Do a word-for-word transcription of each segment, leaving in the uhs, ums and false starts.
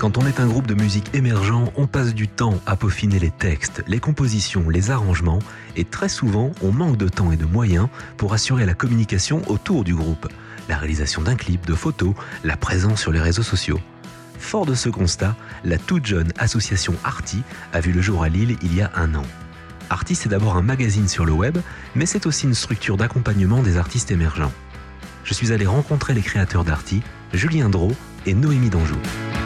Quand on est un groupe de musique émergent, on passe du temps à peaufiner les textes, les compositions, les arrangements et très souvent, on manque de temps et de moyens pour assurer la communication autour du groupe, la réalisation d'un clip, de photos, la présence sur les réseaux sociaux. Fort de ce constat, la toute jeune association Arty a vu le jour à Lille il y a un an. Arty, c'est d'abord un magazine sur le web, mais c'est aussi une structure d'accompagnement des artistes émergents. Je suis allé rencontrer les créateurs d'Arty, Julien Drault et Noémie Danjou.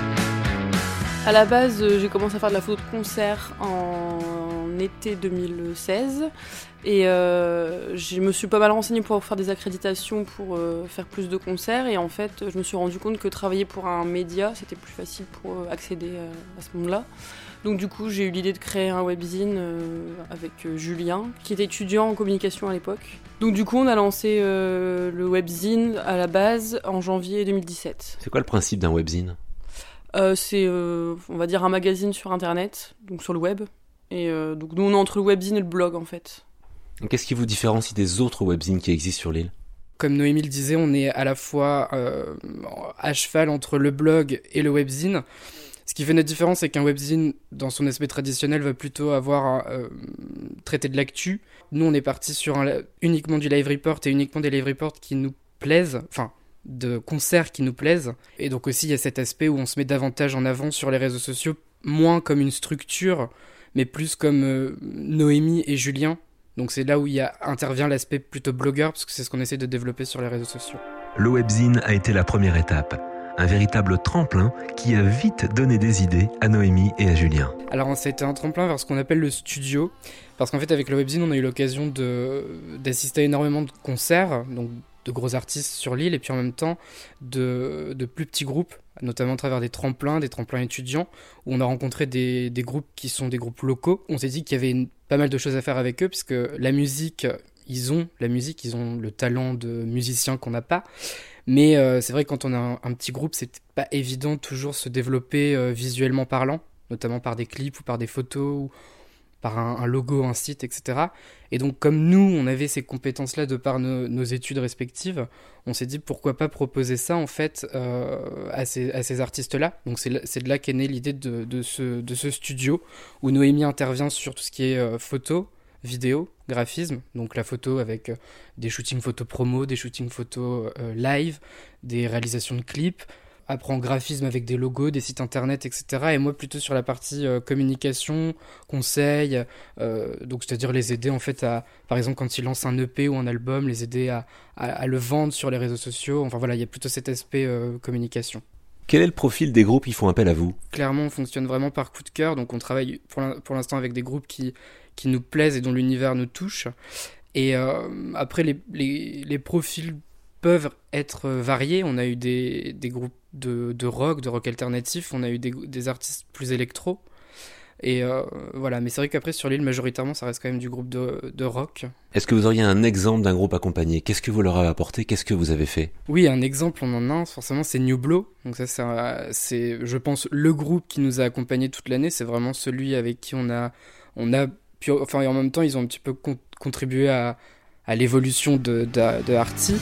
À la base, j'ai commencé à faire de la photo de concert en été deux mille seize et euh, je me suis pas mal renseignée pour faire des accréditations pour euh, faire plus de concerts et en fait, je me suis rendu compte que travailler pour un média, c'était plus facile pour euh, accéder euh, à ce monde-là. Donc du coup, j'ai eu l'idée de créer un webzine euh, avec euh, Julien, qui était étudiant en communication à l'époque. Donc du coup, on a lancé euh, le webzine à la base en janvier deux mille dix-sept. C'est quoi le principe d'un webzine ? Euh, c'est, euh, on va dire, un magazine sur Internet, donc sur le web. Et euh, donc nous, on est entre le webzine et le blog, en fait. Qu'est-ce qui vous différencie des autres webzines qui existent sur l'île ? Comme Noémie le disait, on est à la fois euh, à cheval entre le blog et le webzine. Ce qui fait notre différence, c'est qu'un webzine, dans son aspect traditionnel, va plutôt avoir euh, traité de l'actu. Nous, on est parti sur un, uniquement du live report et uniquement des live reports qui nous plaisent, enfin, de concerts qui nous plaisent. Et donc aussi, il y a cet aspect où on se met davantage en avant sur les réseaux sociaux, moins comme une structure, mais plus comme euh, Noémie et Julien. Donc c'est là où il y a, intervient l'aspect plutôt blogueur, parce que c'est ce qu'on essaie de développer sur les réseaux sociaux. Le webzine a été la première étape. Un véritable tremplin qui a vite donné des idées à Noémie et à Julien. Alors c'était un tremplin vers ce qu'on appelle le studio, parce qu'en fait avec le webzine on a eu l'occasion de, d'assister à énormément de concerts, donc de gros artistes sur l'île, et puis en même temps de, de plus petits groupes, notamment à travers des tremplins, des tremplins étudiants, où on a rencontré des, des groupes qui sont des groupes locaux. On s'est dit qu'il y avait une, pas mal de choses à faire avec eux, puisque la musique, ils ont la musique, ils ont le talent de musiciens qu'on n'a pas. Mais euh, c'est vrai que quand on a un, un petit groupe, c'est pas évident de toujours se développer euh, visuellement parlant, notamment par des clips ou par des photos ou par un, un logo, un site, et cetera. Et donc comme nous, on avait ces compétences-là de par nos, nos études respectives, on s'est dit pourquoi pas proposer ça en fait euh, à, ces, à ces artistes-là. Donc c'est, c'est de là qu'est née l'idée de, de, ce, de ce studio où Noémie intervient sur tout ce qui est euh, photo, vidéo, graphisme, donc la photo avec euh, des shootings photos promo, des shootings photos euh, live, des réalisations de clips, après en graphisme avec des logos, des sites internet, et cetera. Et moi plutôt sur la partie euh, communication, conseil, euh, donc c'est-à-dire les aider en fait à, par exemple quand ils lancent un E P ou un album, les aider à, à, à le vendre sur les réseaux sociaux. Enfin voilà, il y a plutôt cet aspect euh, communication. Quel est le profil des groupes qui font appel à vous ? Clairement, on fonctionne vraiment par coup de cœur, donc on travaille pour, pour l'instant avec des groupes qui, qui nous plaisent et dont l'univers nous touche. Et euh, après, les, les, les profils peuvent être variés. On a eu des, des groupes de, de rock, de rock alternatif, on a eu des, des artistes plus électro. Et euh, voilà, mais c'est vrai qu'après sur l'île, majoritairement, ça reste quand même du groupe de, de rock. Est-ce que vous auriez un exemple d'un groupe accompagné ? Qu'est-ce que vous leur avez apporté ? Qu'est-ce que vous avez fait ? Oui, un exemple, on en a un, forcément, c'est New Blow. Donc ça, c'est, un, c'est, je pense, le groupe qui nous a accompagnés toute l'année. C'est vraiment celui avec qui on a, on a pu, enfin, et en même temps, ils ont un petit peu con- contribué à, à l'évolution de, de, de Arty.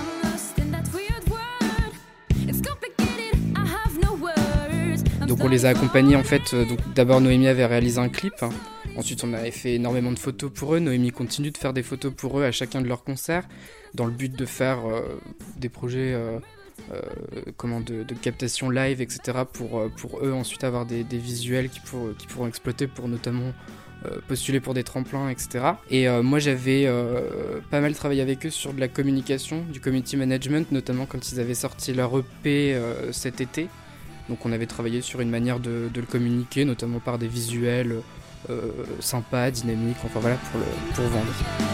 Donc on les a accompagnés en fait, euh, donc d'abord Noémie avait réalisé un clip, hein. Ensuite on avait fait énormément de photos pour eux, Noémie continue de faire des photos pour eux à chacun de leurs concerts, dans le but de faire euh, des projets euh, euh, comment, de, de captation live, et cetera pour, euh, pour eux ensuite avoir des, des visuels qu'ils pour, qui pourront exploiter pour notamment euh, postuler pour des tremplins, et cetera. Et euh, moi j'avais euh, pas mal travaillé avec eux sur de la communication, du community management, notamment quand ils avaient sorti leur E P euh, cet été. Donc on avait travaillé sur une manière de, de le communiquer, notamment par des visuels euh, sympas, dynamiques, enfin voilà, pour, le, pour vendre.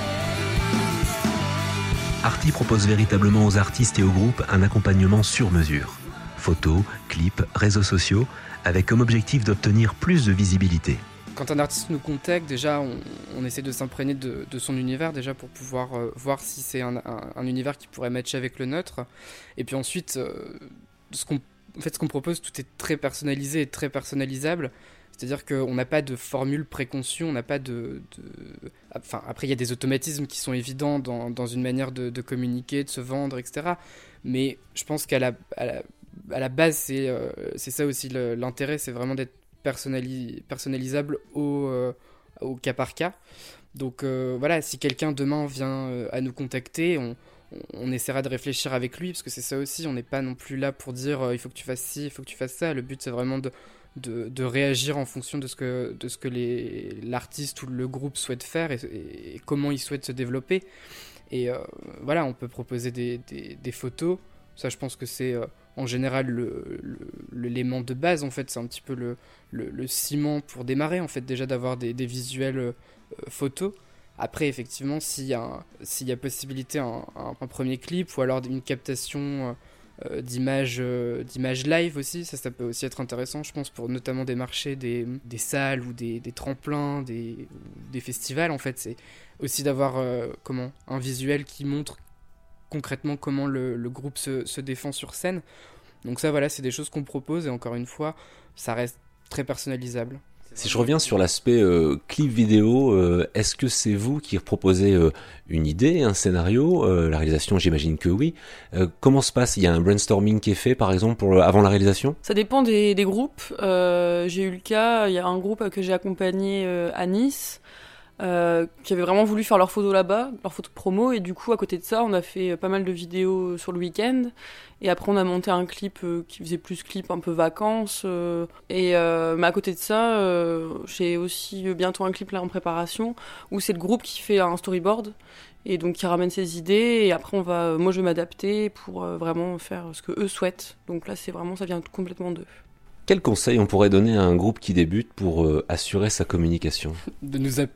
Arty propose véritablement aux artistes et aux groupes un accompagnement sur mesure. Photos, clips, réseaux sociaux, avec comme objectif d'obtenir plus de visibilité. Quand un artiste nous contacte, déjà on, on essaie de s'imprégner de, de son univers déjà pour pouvoir euh, voir si c'est un, un, un univers qui pourrait matcher avec le nôtre. Et puis ensuite, euh, ce qu'on En fait, ce qu'on propose, tout est très personnalisé et très personnalisable. C'est-à-dire qu'on n'a pas de formule préconçue, on n'a pas de, de... Enfin, après, il y a des automatismes qui sont évidents dans, dans une manière de, de communiquer, de se vendre, et cetera. Mais je pense qu'à la, à la à la base, c'est, euh, c'est ça aussi le, l'intérêt, c'est vraiment d'être personnali- personnalisable au, euh, au cas par cas. Donc euh, voilà, si quelqu'un demain vient euh, à nous contacter, on, on, on essaiera de réfléchir avec lui, parce que c'est ça aussi, on n'est pas non plus là pour dire euh, il faut que tu fasses ci, il faut que tu fasses ça. Le but, c'est vraiment de, de, de réagir en fonction de ce que, de ce que les, l'artiste ou le groupe souhaite faire et, et, et comment il souhaite se développer. Et euh, voilà, on peut proposer des, des, des photos. Ça, je pense que c'est euh, en général le, le, l'élément de base, en fait. C'est un petit peu le, le, le ciment pour démarrer, en fait, déjà d'avoir des, des visuels euh, photos. Après, effectivement, s'il y a, s'il y a possibilité un, un, un premier clip ou alors une captation euh, d'images, euh, d'images live aussi, ça, ça peut aussi être intéressant, je pense, pour notamment démarcher des, des salles ou des, des tremplins, des, des festivals, en fait. C'est aussi d'avoir euh, comment, un visuel qui montre concrètement comment le, le groupe se, se défend sur scène. Donc ça, voilà, c'est des choses qu'on propose et encore une fois, ça reste très personnalisable. Si je reviens sur l'aspect euh, clip vidéo, euh, est-ce que c'est vous qui proposez euh, une idée, un scénario, euh, la réalisation, j'imagine que oui. Euh, comment se passe ? Il y a un brainstorming qui est fait, par exemple, pour, avant la réalisation ? Ça dépend des, des groupes. Euh, j'ai eu le cas, il y a un groupe que j'ai accompagné euh, à Nice, Euh, qui avaient vraiment voulu faire leurs photos là-bas, leurs photos de promo, et du coup à côté de ça on a fait pas mal de vidéos sur le week-end, et après on a monté un clip euh, qui faisait plus clip un peu vacances, euh, et euh, mais à côté de ça euh, j'ai aussi bientôt un clip là en préparation où c'est le groupe qui fait un storyboard et donc qui ramène ses idées, et après on va, moi je vais m'adapter pour euh, vraiment faire ce que eux souhaitent, donc là c'est vraiment, ça vient complètement d'eux. Quel conseil on pourrait donner à un groupe qui débute pour euh, assurer sa communication ? De nous appeler ?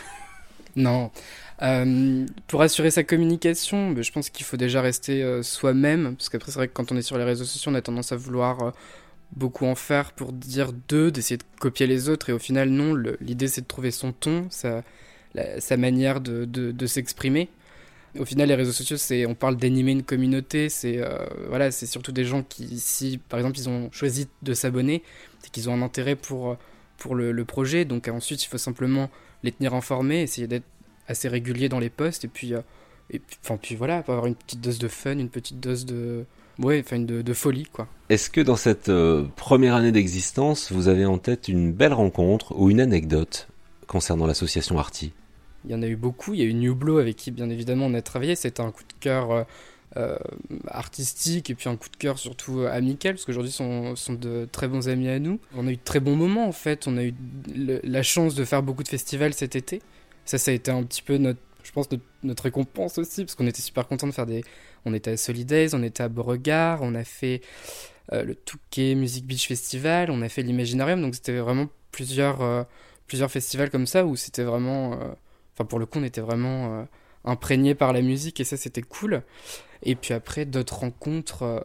Non. Euh, pour assurer sa communication, je pense qu'il faut déjà rester euh, soi-même, parce qu'après c'est vrai que quand on est sur les réseaux sociaux, on a tendance à vouloir euh, beaucoup en faire pour dire d'eux, d'essayer de copier les autres, et au final non, le, l'idée c'est de trouver son ton, sa, la, sa manière de, de, de s'exprimer. Au final, les réseaux sociaux, c'est, on parle d'animer une communauté, c'est, euh, voilà, c'est surtout des gens qui, si par exemple ils ont choisi de s'abonner, c'est qu'ils ont un intérêt pour, pour le, le projet, donc ensuite il faut simplement les tenir informés, essayer d'être assez régulier dans les posts, et puis, euh, et puis, enfin, puis voilà, avoir une petite dose de fun, une petite dose de, ouais, enfin, de, de folie, quoi. Est-ce que dans cette euh, première année d'existence, vous avez en tête une belle rencontre ou une anecdote concernant l'association Arty ? Il y en a eu beaucoup, il y a eu Newblow avec qui bien évidemment on a travaillé, c'était un coup de cœur euh, euh, artistique et puis un coup de cœur surtout euh, amical, parce qu'aujourd'hui sont, sont de très bons amis à nous. On a eu de très bons moments en fait, on a eu le, la chance de faire beaucoup de festivals cet été, ça ça a été un petit peu notre, je pense notre, notre récompense aussi, parce qu'on était super contents de faire des... On était à Solidays, on était à Beauregard, on a fait euh, le Touquet Music Beach Festival, on a fait l'Imaginarium, donc c'était vraiment plusieurs, euh, plusieurs festivals comme ça où c'était vraiment... Euh, Enfin, pour le coup, on était vraiment euh, imprégnés par la musique et ça, c'était cool. Et puis après, d'autres rencontres. Euh,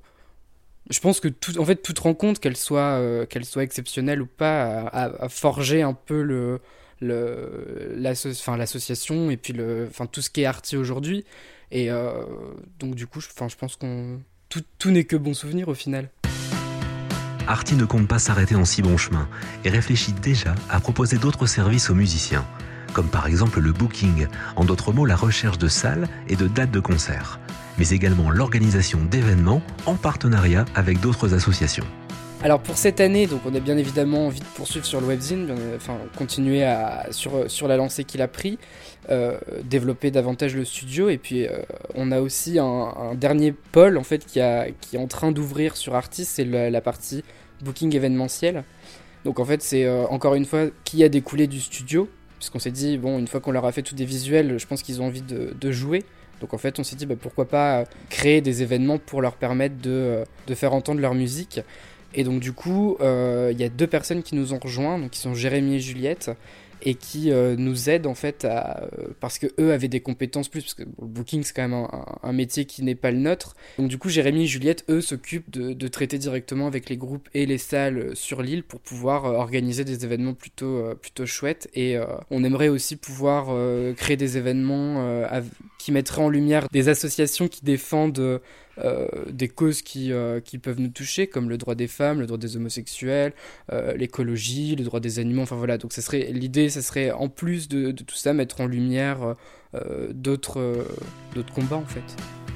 je pense que tout, en fait, toute rencontre, qu'elle soit, euh, qu'elle soit exceptionnelle ou pas, a, a, a forgé un peu le, le, l'asso- enfin, l'association et puis le, enfin, tout ce qui est Arty aujourd'hui. Et euh, donc, du coup, je, enfin, je pense qu'on tout, tout n'est que bon souvenir au final. Arty ne compte pas s'arrêter en si bon chemin et réfléchit déjà à proposer d'autres services aux musiciens, comme par exemple le booking, en d'autres mots la recherche de salles et de dates de concerts, mais également l'organisation d'événements en partenariat avec d'autres associations. Alors pour cette année, donc on a bien évidemment envie de poursuivre sur le webzine, bien, enfin continuer à, sur, sur la lancée qu'il a pris, euh, développer davantage le studio, et puis euh, on a aussi un, un dernier pôle en fait qui, a, qui est en train d'ouvrir sur Arty, c'est la, la partie booking événementiel. Donc en fait c'est euh, encore une fois qui a découlé du studio, puisqu'on s'est dit, bon, une fois qu'on leur a fait tous des visuels, je pense qu'ils ont envie de, de jouer. Donc en fait, on s'est dit, bah, pourquoi pas créer des événements pour leur permettre de, de faire entendre leur musique. Et donc du coup, il euh, y a deux personnes qui nous ont rejoints, donc qui sont Jérémy et Juliette, et qui euh, nous aident en fait à, euh, parce que eux avaient des compétences plus, parce que bon, le booking c'est quand même un, un métier qui n'est pas le nôtre. Donc du coup Jérémy et Juliette eux s'occupent de, de traiter directement avec les groupes et les salles sur l'île pour pouvoir euh, organiser des événements plutôt, euh, plutôt chouettes, et euh, on aimerait aussi pouvoir euh, créer des événements euh, av- qui mettraient en lumière des associations qui défendent euh, Euh, des causes qui, euh, qui peuvent nous toucher, comme le droit des femmes, le droit des homosexuels, euh, l'écologie, le droit des animaux, enfin voilà. Donc ça serait, l'idée, ça serait en plus de, de tout ça, mettre en lumière euh, d'autres, euh, d'autres combats en fait.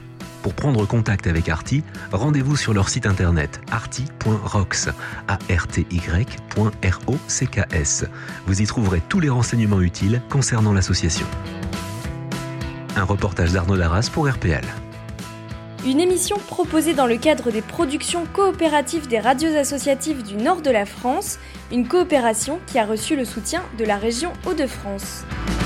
Pour prendre contact avec Arty, rendez-vous sur leur site internet arty point rocks, A R T Y point R O C K S. Vous y trouverez tous les renseignements utiles concernant l'association. Un reportage d'Arnaud Darras pour R P L. Une émission proposée dans le cadre des productions coopératives des radios associatives du nord de la France, une coopération qui a reçu le soutien de la région Hauts-de-France.